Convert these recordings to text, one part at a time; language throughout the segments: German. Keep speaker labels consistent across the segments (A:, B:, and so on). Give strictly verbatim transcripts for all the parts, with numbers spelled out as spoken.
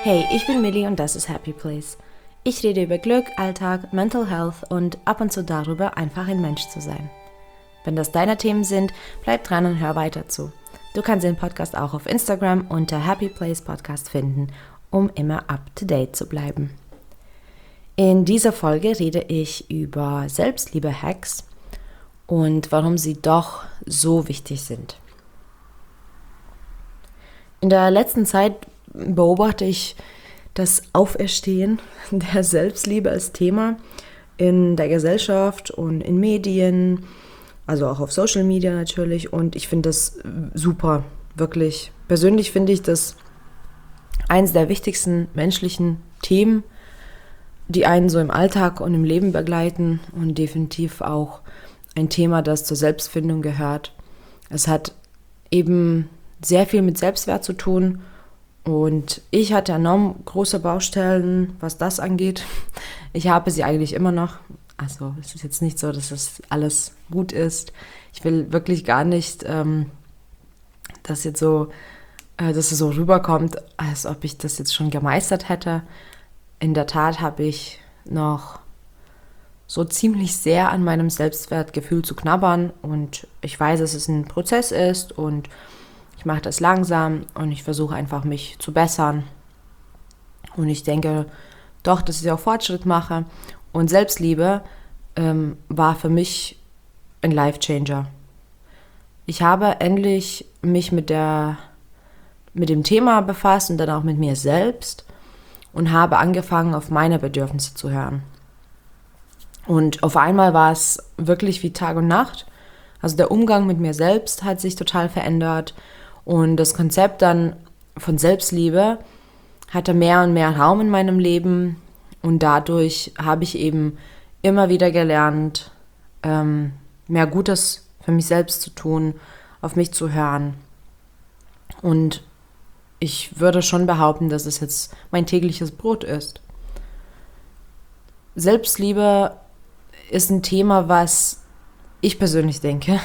A: Hey, ich bin Millie und das ist Happy Place. Ich rede über Glück, Alltag, Mental Health und ab und zu darüber, einfach ein Mensch zu sein. Wenn das deine Themen sind, bleib dran und hör weiter zu. Du kannst den Podcast auch auf Instagram unter Happy Place Podcast finden, um immer up to date zu bleiben. In dieser Folge rede ich über Selbstliebe-Hacks und warum sie doch so wichtig sind. In der letzten Zeit beobachte ich das Auferstehen der Selbstliebe als Thema in der Gesellschaft und in Medien, also auch auf Social Media natürlich, und ich finde das super, wirklich. Persönlich finde ich das eines der wichtigsten menschlichen Themen, die einen so im Alltag und im Leben begleiten und definitiv auch ein Thema, das zur Selbstfindung gehört. Es hat eben sehr viel mit Selbstwert zu tun und ich hatte enorm große Baustellen, was das angeht. Ich habe sie eigentlich immer noch. Also es ist jetzt nicht so, dass das alles gut ist. Ich will wirklich gar nicht, ähm, dass jetzt so, äh, dass es so rüberkommt, als ob ich das jetzt schon gemeistert hätte. In der Tat habe ich noch so ziemlich sehr an meinem Selbstwertgefühl zu knabbern und ich weiß, dass es ein Prozess ist und ich mache das langsam und ich versuche einfach, mich zu bessern. Und ich denke doch, dass ich auch Fortschritt mache. Und Selbstliebe ähm, war für mich ein Life-Changer. Ich habe endlich mich mit, der, mit dem Thema befasst und dann auch mit mir selbst und habe angefangen, auf meine Bedürfnisse zu hören. Und auf einmal war es wirklich wie Tag und Nacht. Also der Umgang mit mir selbst hat sich total verändert. Und das Konzept dann von Selbstliebe hatte mehr und mehr Raum in meinem Leben und dadurch habe ich eben immer wieder gelernt, ähm, mehr Gutes für mich selbst zu tun, auf mich zu hören. Und ich würde schon behaupten, dass es jetzt mein tägliches Brot ist. Selbstliebe ist ein Thema, was ich persönlich denke,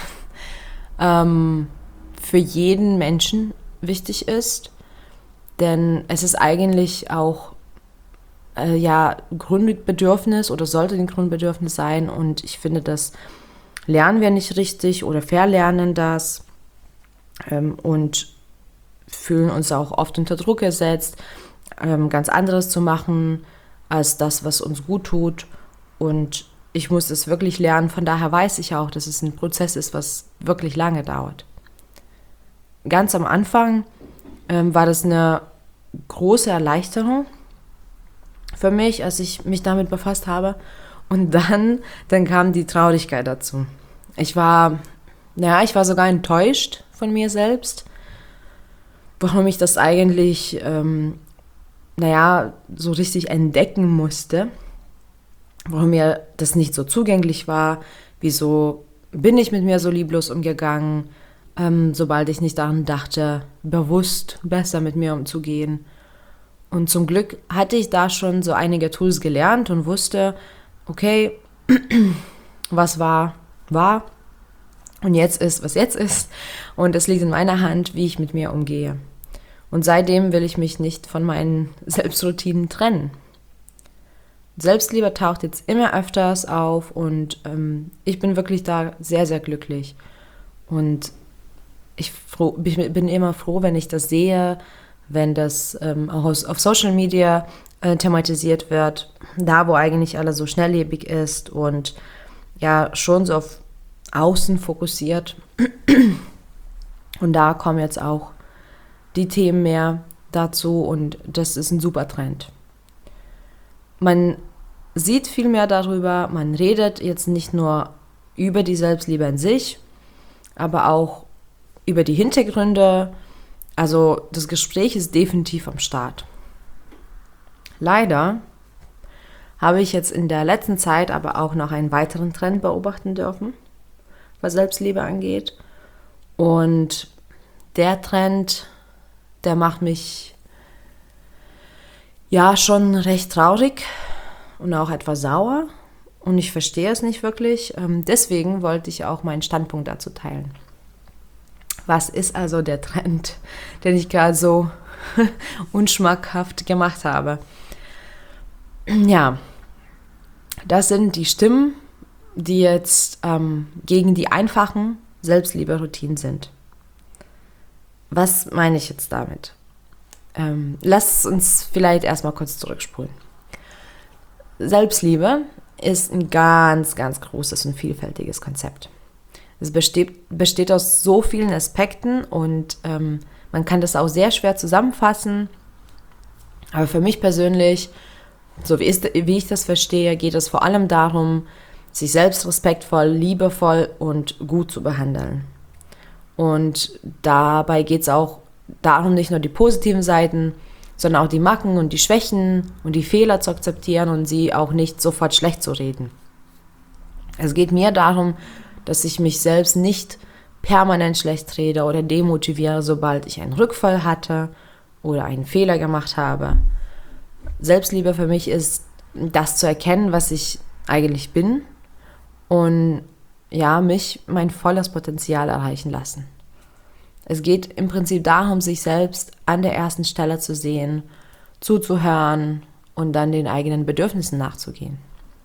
A: ähm, für jeden Menschen wichtig ist, denn es ist eigentlich auch äh, ja Grundbedürfnis oder sollte ein Grundbedürfnis sein und ich finde, das lernen wir nicht richtig oder verlernen das ähm, und fühlen uns auch oft unter Druck gesetzt, ähm, ganz anderes zu machen als das, was uns gut tut und ich muss es wirklich lernen, von daher weiß ich auch, dass es ein Prozess ist, was wirklich lange dauert. Ganz am Anfang ähm, war das eine große Erleichterung für mich, als ich mich damit befasst habe. Und dann, dann kam die Traurigkeit dazu. Ich war, naja, ich war sogar enttäuscht von mir selbst, warum ich das eigentlich, ähm, naja, so richtig entdecken musste, warum mir das nicht so zugänglich war, wieso bin ich mit mir so lieblos umgegangen, Ähm, sobald ich nicht daran dachte, bewusst besser mit mir umzugehen. Und zum Glück hatte ich da schon so einige Tools gelernt und wusste, okay, was war, war. Und jetzt ist, was jetzt ist. Und es liegt in meiner Hand, wie ich mit mir umgehe. Und seitdem will ich mich nicht von meinen Selbstroutinen trennen. Selbstliebe taucht jetzt immer öfters auf und ähm, ich bin wirklich da sehr, sehr glücklich. Und Ich, froh, ich bin immer froh, wenn ich das sehe, wenn das ähm, auch auf Social Media äh, thematisiert wird, da wo eigentlich alles so schnelllebig ist und ja schon so auf Außen fokussiert. Und da kommen jetzt auch die Themen mehr dazu und das ist ein super Trend. Man sieht viel mehr darüber, man redet jetzt nicht nur über die Selbstliebe an sich, aber auch über die Hintergründe, also das Gespräch ist definitiv am Start. Leider habe ich jetzt in der letzten Zeit aber auch noch einen weiteren Trend beobachten dürfen, was Selbstliebe angeht. Und der Trend, der macht mich ja schon recht traurig und auch etwas sauer. Und ich verstehe es nicht wirklich. Deswegen wollte ich auch meinen Standpunkt dazu teilen. Was ist also der Trend, den ich gerade so unschmackhaft gemacht habe. Ja, das sind die Stimmen, die jetzt ähm, gegen die einfachen Selbstliebe-Routinen sind. Was meine ich jetzt damit? Ähm, lass uns vielleicht erstmal kurz zurückspulen. Selbstliebe ist ein ganz, ganz großes und vielfältiges Konzept. Es besteht, besteht aus so vielen Aspekten und ähm, man kann das auch sehr schwer zusammenfassen. Aber für mich persönlich, so wie, ist, wie ich das verstehe, geht es vor allem darum, sich selbst respektvoll, liebevoll und gut zu behandeln. Und dabei geht es auch darum, nicht nur die positiven Seiten, sondern auch die Macken und die Schwächen und die Fehler zu akzeptieren und sie auch nicht sofort schlecht zu reden. Es geht mir darum, dass ich mich selbst nicht permanent schlecht rede oder demotiviere, sobald ich einen Rückfall hatte oder einen Fehler gemacht habe. Selbstliebe für mich ist, das zu erkennen, was ich eigentlich bin und ja, mich mein volles Potenzial erreichen lassen. Es geht im Prinzip darum, sich selbst an der ersten Stelle zu sehen, zuzuhören und dann den eigenen Bedürfnissen nachzugehen.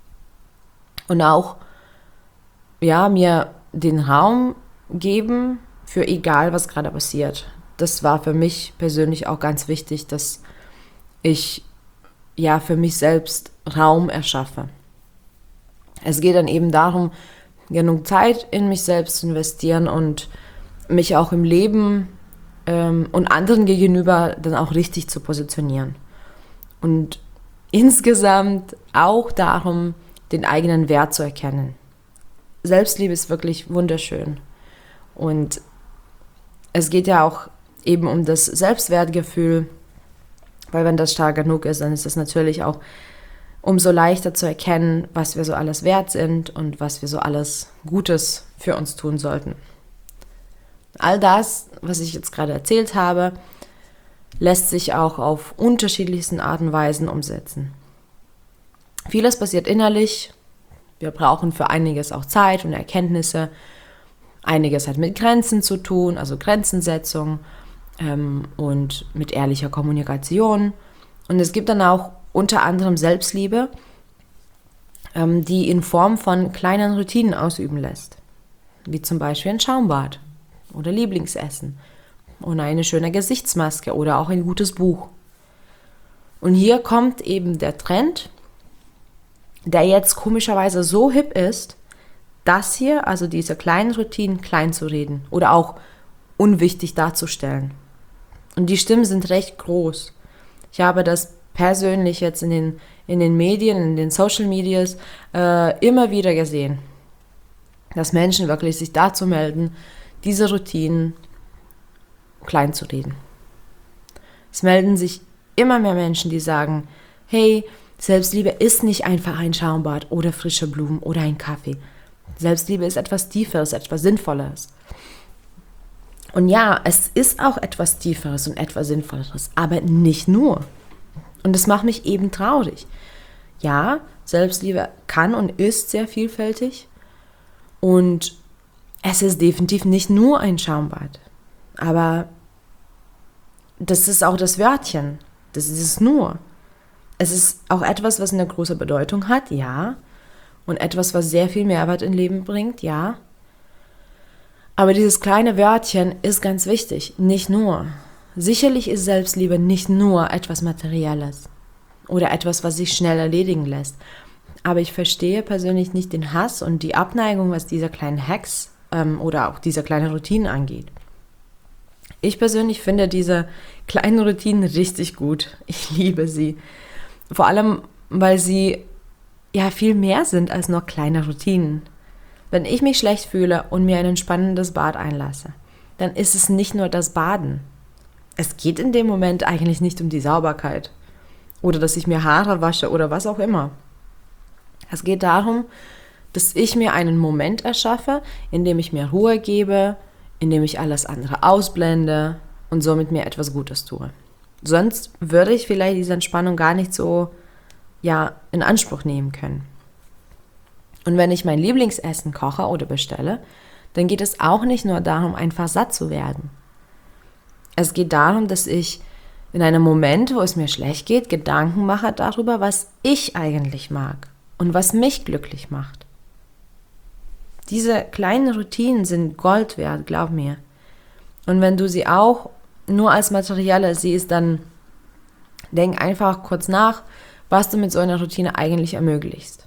A: Und auch, ja, mir den Raum geben für egal, was gerade passiert. Das war für mich persönlich auch ganz wichtig, dass ich ja für mich selbst Raum erschaffe. Es geht dann eben darum, genug Zeit in mich selbst zu investieren und mich auch im Leben ähm, und anderen gegenüber dann auch richtig zu positionieren. Und insgesamt auch darum, den eigenen Wert zu erkennen. Selbstliebe ist wirklich wunderschön. Und es geht ja auch eben um das Selbstwertgefühl, weil wenn das stark genug ist, dann ist es natürlich auch umso leichter zu erkennen, was wir so alles wert sind und was wir so alles Gutes für uns tun sollten. All das, was ich jetzt gerade erzählt habe, lässt sich auch auf unterschiedlichsten Arten und Weisen umsetzen. Vieles passiert innerlich. Wir brauchen für einiges auch Zeit und Erkenntnisse. Einiges hat mit Grenzen zu tun, also Grenzensetzung ähm, und mit ehrlicher Kommunikation. Und es gibt dann auch unter anderem Selbstliebe, ähm, die in Form von kleinen Routinen ausüben lässt. Wie zum Beispiel ein Schaumbad oder Lieblingsessen oder eine schöne Gesichtsmaske oder auch ein gutes Buch. Und hier kommt eben der Trend, der jetzt komischerweise so hip ist, das hier, also diese kleinen Routinen, klein zu reden oder auch unwichtig darzustellen. Und die Stimmen sind recht groß. Ich habe das persönlich jetzt in den, in den Medien, in den Social Medias äh, immer wieder gesehen, dass Menschen wirklich sich dazu melden, diese Routinen klein zu reden. Es melden sich immer mehr Menschen, die sagen, hey, Selbstliebe ist nicht einfach ein Schaumbad oder frische Blumen oder ein Kaffee. Selbstliebe ist etwas Tieferes, etwas Sinnvolleres. Und ja, es ist auch etwas Tieferes und etwas Sinnvolleres, aber nicht nur. Und das macht mich eben traurig. Ja, Selbstliebe kann und ist sehr vielfältig und es ist definitiv nicht nur ein Schaumbad, aber das ist auch das Wörtchen, das ist es nur. Es ist auch etwas, was eine große Bedeutung hat, ja, und etwas, was sehr viel Mehrwert im Leben bringt, ja. Aber dieses kleine Wörtchen ist ganz wichtig, nicht nur. Sicherlich ist Selbstliebe nicht nur etwas Materielles oder etwas, was sich schnell erledigen lässt. Aber ich verstehe persönlich nicht den Hass und die Abneigung, was diese kleinen Hacks ähm, oder auch diese kleinen Routinen angeht. Ich persönlich finde diese kleinen Routinen richtig gut. Ich liebe sie. Vor allem, weil sie ja viel mehr sind als nur kleine Routinen. Wenn ich mich schlecht fühle und mir ein entspannendes Bad einlasse, dann ist es nicht nur das Baden. Es geht in dem Moment eigentlich nicht um die Sauberkeit oder dass ich mir Haare wasche oder was auch immer. Es geht darum, dass ich mir einen Moment erschaffe, in dem ich mir Ruhe gebe, in dem ich alles andere ausblende und somit mir etwas Gutes tue. Sonst würde ich vielleicht diese Entspannung gar nicht so ja, in Anspruch nehmen können. Und wenn ich mein Lieblingsessen koche oder bestelle, dann geht es auch nicht nur darum, einfach satt zu werden. Es geht darum, dass ich in einem Moment, wo es mir schlecht geht, Gedanken mache darüber, was ich eigentlich mag und was mich glücklich macht. Diese kleinen Routinen sind Gold wert, glaub mir. Und wenn du sie auch nur als materielle siehst, dann denk einfach kurz nach, was du mit so einer Routine eigentlich ermöglichst.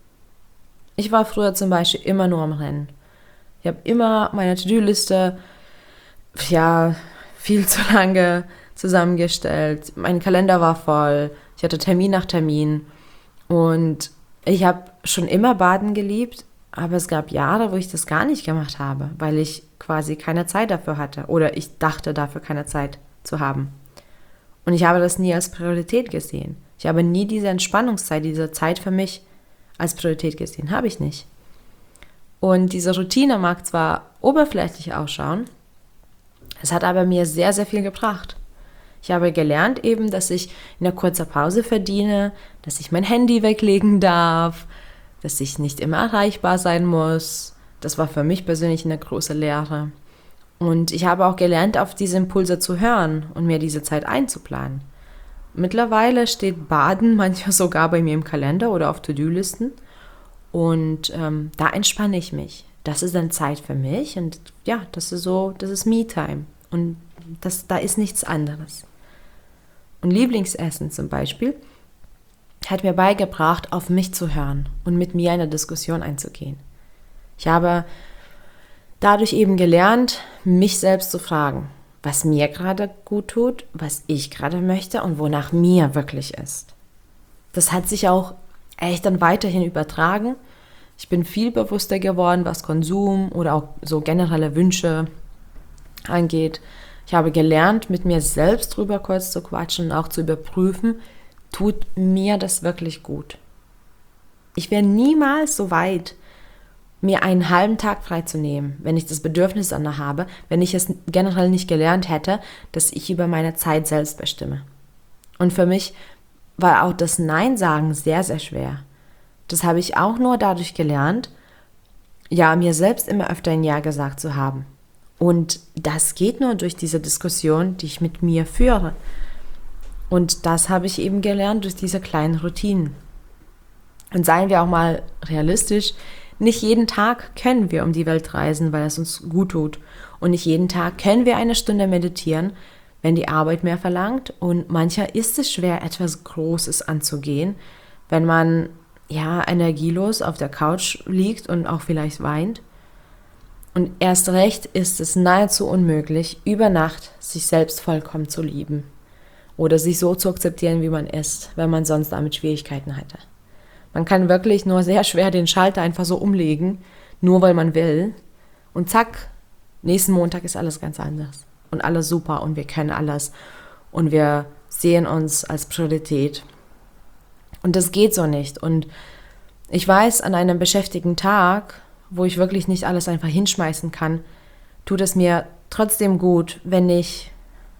A: Ich war früher zum Beispiel immer nur am Rennen. Ich habe immer meine To-Do-Liste ja, viel zu lange zusammengestellt. Mein Kalender war voll. Ich hatte Termin nach Termin. Und ich habe schon immer Baden geliebt, aber es gab Jahre, wo ich das gar nicht gemacht habe, weil ich quasi keine Zeit dafür hatte oder ich dachte, dafür keine Zeit zu haben. Und ich habe das nie als Priorität gesehen. Ich habe nie diese Entspannungszeit, diese Zeit für mich als Priorität gesehen. Habe ich nicht. Und diese Routine mag zwar oberflächlich ausschauen, es hat aber mir sehr, sehr viel gebracht. Ich habe gelernt eben, dass ich in einer kurzen Pause verdiene, dass ich mein Handy weglegen darf, dass ich nicht immer erreichbar sein muss. Das war für mich persönlich eine große Lehre. Und ich habe auch gelernt, auf diese Impulse zu hören und mir diese Zeit einzuplanen. Mittlerweile steht Baden manchmal sogar bei mir im Kalender oder auf To-Do-Listen. Und ähm, da entspanne ich mich. Das ist dann Zeit für mich und ja, das ist so, das ist Me-Time. Und das, da ist nichts anderes. Und Lieblingsessen zum Beispiel hat mir beigebracht, auf mich zu hören und mit mir in eine Diskussion einzugehen. Ich habe dadurch eben gelernt, mich selbst zu fragen, was mir gerade gut tut, was ich gerade möchte und wonach mir wirklich ist. Das hat sich auch echt dann weiterhin übertragen. Ich bin viel bewusster geworden, was Konsum oder auch so generelle Wünsche angeht. Ich habe gelernt, mit mir selbst drüber kurz zu quatschen und auch zu überprüfen, tut mir das wirklich gut. Ich wäre niemals so weit, mir einen halben Tag freizunehmen, wenn ich das Bedürfnis danach habe, wenn ich es generell nicht gelernt hätte, dass ich über meine Zeit selbst bestimme. Und für mich war auch das Nein sagen sehr, sehr schwer. Das habe ich auch nur dadurch gelernt, ja, mir selbst immer öfter ein Ja gesagt zu haben. Und das geht nur durch diese Diskussion, die ich mit mir führe. Und das habe ich eben gelernt durch diese kleinen Routinen. Und seien wir auch mal realistisch, nicht jeden Tag können wir um die Welt reisen, weil es uns gut tut. Und nicht jeden Tag können wir eine Stunde meditieren, wenn die Arbeit mehr verlangt. Und mancher ist es schwer, etwas Großes anzugehen, wenn man ja energielos auf der Couch liegt und auch vielleicht weint. Und erst recht ist es nahezu unmöglich, über Nacht sich selbst vollkommen zu lieben oder sich so zu akzeptieren, wie man ist, wenn man sonst damit Schwierigkeiten hätte. Man kann wirklich nur sehr schwer den Schalter einfach so umlegen, nur weil man will. Und zack, nächsten Montag ist alles ganz anders. Und alles super und wir können alles. Und wir sehen uns als Priorität. Und das geht so nicht. Und ich weiß, an einem beschäftigten Tag, wo ich wirklich nicht alles einfach hinschmeißen kann, tut es mir trotzdem gut, wenn ich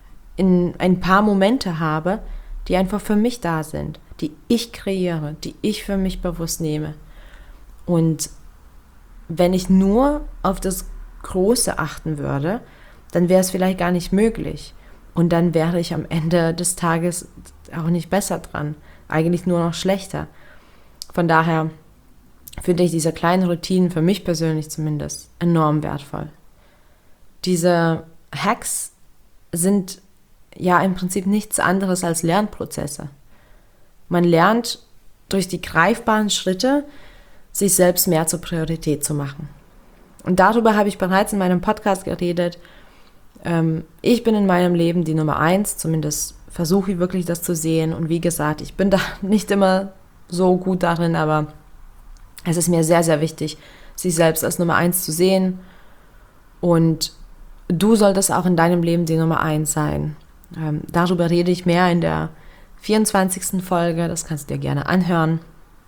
A: in ein paar Momente habe, die einfach für mich da sind, die ich kreiere, die ich für mich bewusst nehme. Und wenn ich nur auf das Große achten würde, dann wäre es vielleicht gar nicht möglich. Und dann wäre ich am Ende des Tages auch nicht besser dran, eigentlich nur noch schlechter. Von daher finde ich diese kleinen Routinen, für mich persönlich zumindest, enorm wertvoll. Diese Hacks sind ja im Prinzip nichts anderes als Lernprozesse. Man lernt durch die greifbaren Schritte, sich selbst mehr zur Priorität zu machen. Und darüber habe ich bereits in meinem Podcast geredet. Ähm, ich bin in meinem Leben die Nummer eins, zumindest versuche ich wirklich das zu sehen. Und wie gesagt, ich bin da nicht immer so gut darin, aber es ist mir sehr, sehr wichtig, sich selbst als Nummer eins zu sehen. Und du solltest auch in deinem Leben die Nummer eins sein. Ähm, darüber rede ich mehr in der vierundzwanzigsten Folge, das kannst du dir gerne anhören.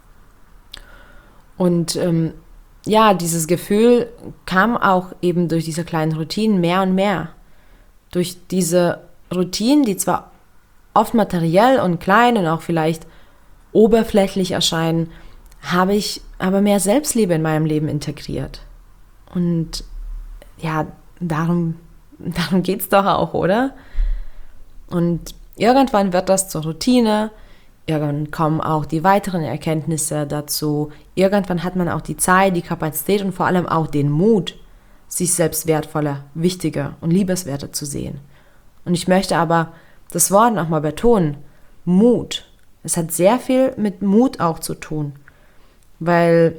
A: Und ähm, ja, dieses Gefühl kam auch eben durch diese kleinen Routinen mehr und mehr. Durch diese Routinen, die zwar oft materiell und klein und auch vielleicht oberflächlich erscheinen, habe ich aber mehr Selbstliebe in meinem Leben integriert. Und ja, darum, darum geht es doch auch, oder? Und Irgendwann wird das zur Routine, irgendwann kommen auch die weiteren Erkenntnisse dazu, irgendwann hat man auch die Zeit, die Kapazität und vor allem auch den Mut, sich selbst wertvoller, wichtiger und liebenswerter zu sehen. Und ich möchte aber das Wort nochmal betonen, Mut. Es hat sehr viel mit Mut auch zu tun, weil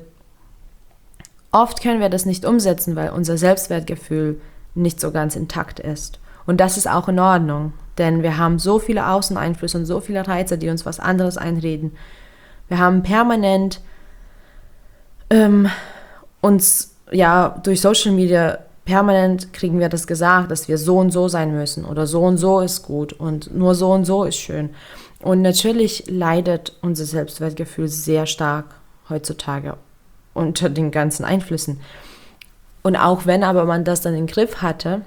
A: oft können wir das nicht umsetzen, weil unser Selbstwertgefühl nicht so ganz intakt ist. Und das ist auch in Ordnung, denn wir haben so viele Außeneinflüsse und so viele Reize, die uns was anderes einreden. Wir haben permanent ähm, uns, ja, durch Social Media permanent kriegen wir das gesagt, dass wir so und so sein müssen oder so und so ist gut und nur so und so ist schön. Und natürlich leidet unser Selbstwertgefühl sehr stark heutzutage unter den ganzen Einflüssen. Und auch wenn aber man das dann im Griff hatte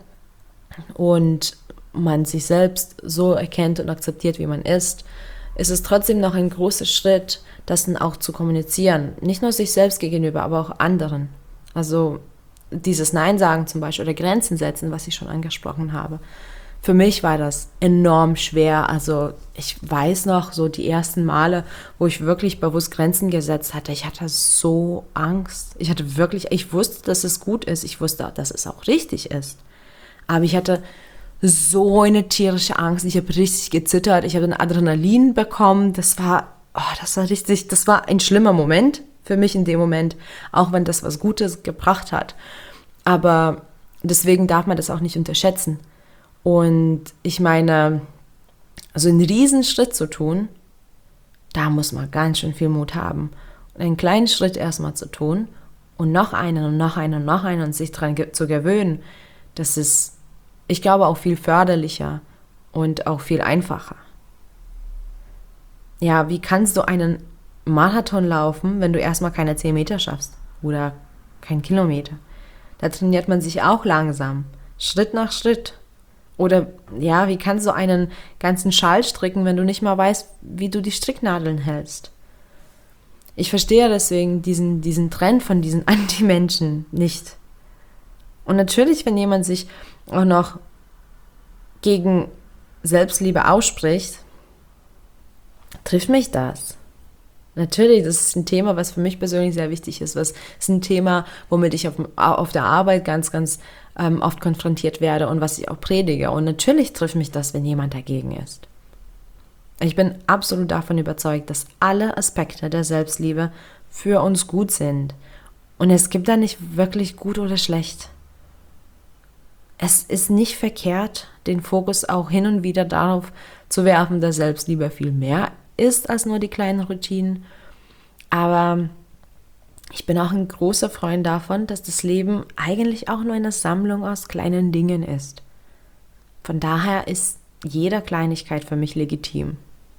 A: und man sich selbst so erkennt und akzeptiert, wie man ist, ist es trotzdem noch ein großer Schritt, das dann auch zu kommunizieren. Nicht nur sich selbst gegenüber, aber auch anderen. Also dieses Nein sagen zum Beispiel oder Grenzen setzen, was ich schon angesprochen habe. Für mich war das enorm schwer. Also ich weiß noch, so die ersten Male, wo ich wirklich bewusst Grenzen gesetzt hatte, ich hatte so Angst. Ich hatte wirklich, ich wusste, dass es gut ist. Ich wusste, dass es auch richtig ist. Aber ich hatte so eine tierische Angst. Ich habe richtig gezittert. Ich habe ein Adrenalin bekommen. Das war, oh, das war richtig, das war ein schlimmer Moment für mich in dem Moment, auch wenn das was Gutes gebracht hat. Aber deswegen darf man das auch nicht unterschätzen. Und ich meine, also einen Riesenschritt zu tun, da muss man ganz schön viel Mut haben. Und einen kleinen Schritt erstmal zu tun und noch einen und noch einen und noch einen und sich daran ge- zu gewöhnen, das ist, ich glaube, auch viel förderlicher und auch viel einfacher. Ja, wie kannst du einen Marathon laufen, wenn du erstmal keine zehn Meter schaffst oder keinen Kilometer? Da trainiert man sich auch langsam, Schritt nach Schritt. Oder ja, wie kannst du einen ganzen Schal stricken, wenn du nicht mal weißt, wie du die Stricknadeln hältst? Ich verstehe deswegen diesen, diesen Trend von diesen Anti-Menschen nicht. Und natürlich, wenn jemand sich auch noch gegen Selbstliebe ausspricht, trifft mich das. Natürlich, das ist ein Thema, was für mich persönlich sehr wichtig ist. Das ist ein Thema, womit ich auf, auf der Arbeit ganz, ganz ähm, oft konfrontiert werde und was ich auch predige. Und natürlich trifft mich das, wenn jemand dagegen ist. Ich bin absolut davon überzeugt, dass alle Aspekte der Selbstliebe für uns gut sind. Und es gibt da nicht wirklich gut oder schlecht. Es ist nicht verkehrt, den Fokus auch hin und wieder darauf zu werfen, dass Selbstliebe viel mehr ist als nur die kleinen Routinen. Aber ich bin auch ein großer Freund davon, dass das Leben eigentlich auch nur eine Sammlung aus kleinen Dingen ist. Von daher ist jede Kleinigkeit für mich legitim.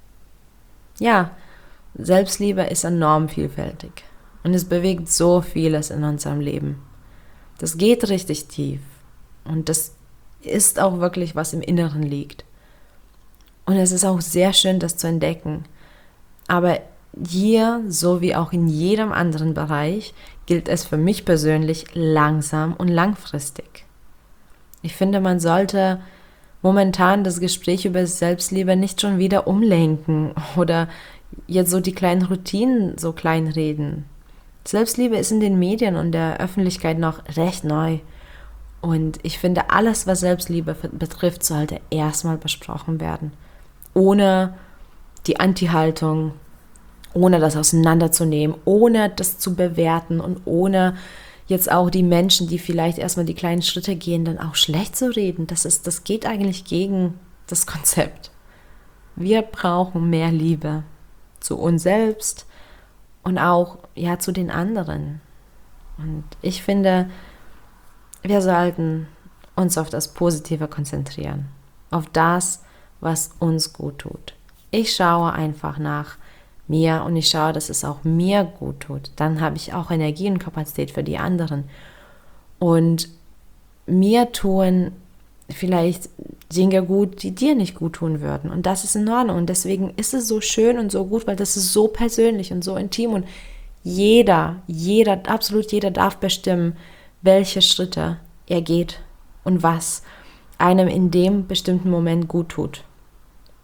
A: Ja, Selbstliebe ist enorm vielfältig und es bewegt so vieles in unserem Leben. Das geht richtig tief und das ist auch wirklich, was im Inneren liegt. Und es ist auch sehr schön, das zu entdecken. Aber hier, so wie auch in jedem anderen Bereich, gilt es für mich persönlich langsam und langfristig. Ich finde, man sollte momentan das Gespräch über Selbstliebe nicht schon wieder umlenken oder jetzt so die kleinen Routinen so kleinreden. Selbstliebe ist in den Medien und der Öffentlichkeit noch recht neu. Und ich finde, alles, was Selbstliebe betrifft, sollte erstmal besprochen werden. Ohne die Anti-Haltung, ohne das auseinanderzunehmen, ohne das zu bewerten und ohne jetzt auch die Menschen, die vielleicht erstmal die kleinen Schritte gehen, dann auch schlecht zu reden. Das ist, das geht eigentlich gegen das Konzept. Wir brauchen mehr Liebe zu uns selbst und auch ja zu den anderen. Und ich finde, wir sollten uns auf das Positive konzentrieren, auf das, was uns gut tut. Ich schaue einfach nach mir und ich schaue, dass es auch mir gut tut. Dann habe ich auch Energie und Kapazität für die anderen. Und mir tun vielleicht Dinge gut, die dir nicht gut tun würden. Und das ist in Ordnung. Und deswegen ist es so schön und so gut, weil das ist so persönlich und so intim. Und jeder, jeder, absolut jeder darf bestimmen, welche Schritte er geht und was einem in dem bestimmten Moment gut tut.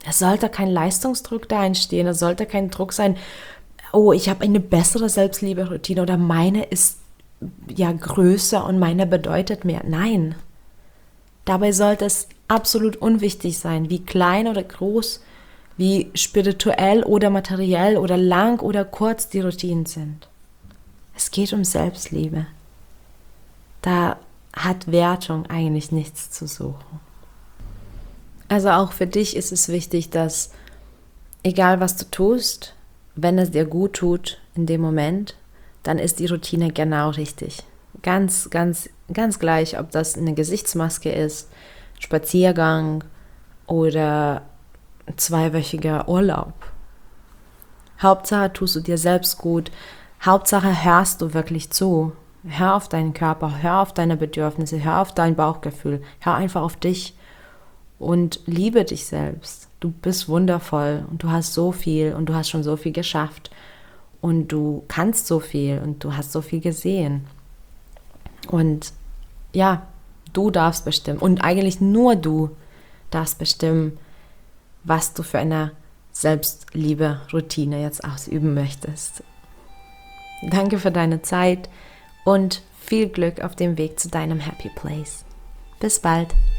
A: Es sollte kein Leistungsdruck da entstehen, es sollte kein Druck sein, oh, ich habe eine bessere Selbstliebe-Routine oder meine ist ja größer und meine bedeutet mehr. Nein, dabei sollte es absolut unwichtig sein, wie klein oder groß, wie spirituell oder materiell oder lang oder kurz die Routinen sind. Es geht um Selbstliebe. Da hat Wertung eigentlich nichts zu suchen. Also auch für dich ist es wichtig, dass egal was du tust, wenn es dir gut tut in dem Moment, dann ist die Routine genau richtig. Ganz, ganz, ganz gleich, ob das eine Gesichtsmaske ist, Spaziergang oder zweiwöchiger Urlaub. Hauptsache tust du dir selbst gut. Hauptsache hörst du wirklich zu. Hör auf deinen Körper, hör auf deine Bedürfnisse, hör auf dein Bauchgefühl, hör einfach auf dich und liebe dich selbst. Du bist wundervoll und du hast so viel und du hast schon so viel geschafft und du kannst so viel und du hast so viel gesehen. Und ja, du darfst bestimmen und eigentlich nur du darfst bestimmen, was du für eine Selbstliebe-Routine jetzt ausüben möchtest. Danke für deine Zeit und viel Glück auf dem Weg zu deinem Happy Place. Bis bald.